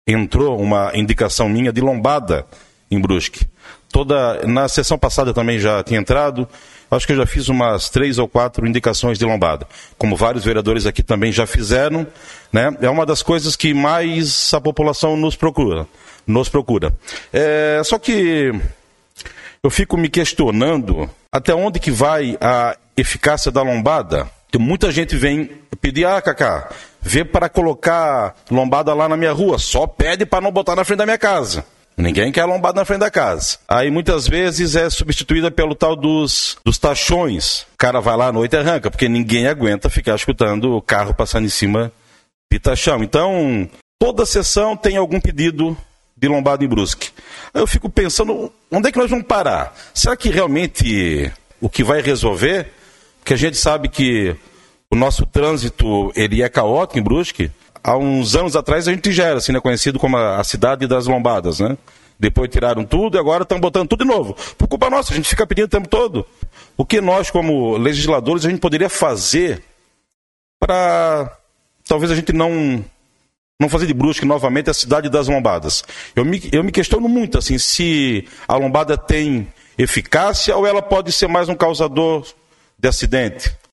entrou uma indicação minha de lombada em Brusque. Na sessão passada também já tinha entrado, acho que eu já fiz umas 3 ou 4 indicações de lombada, como vários vereadores aqui também já fizeram, né? É uma das coisas que mais a população nos procura. Só que eu fico me questionando até onde que vai a eficácia da lombada. Muita gente vem pedir, Cacá, vê para colocar lombada lá na minha rua, só pede para não botar na frente da minha casa. Ninguém quer lombada na frente da casa. Aí muitas vezes é substituída pelo tal dos tachões. O cara vai lá à noite e arranca, porque ninguém aguenta ficar escutando o carro passando em cima de tachão. Então, toda sessão tem algum pedido de lombada em Brusque. Aí eu fico pensando, onde é que nós vamos parar? Será que realmente o que vai resolver? Porque a gente sabe que o nosso trânsito ele é caótico em Brusque. Há uns anos atrás a gente já era assim, né, conhecido como a cidade das lombadas, né? Depois tiraram tudo e agora estão botando tudo de novo. Por culpa nossa, a gente fica pedindo o tempo todo. O que nós, como legisladores, a gente poderia fazer para talvez a gente não fazer de Brusque novamente a cidade das lombadas? Eu me questiono muito assim, se a lombada tem eficácia ou ela pode ser mais um causador de acidente.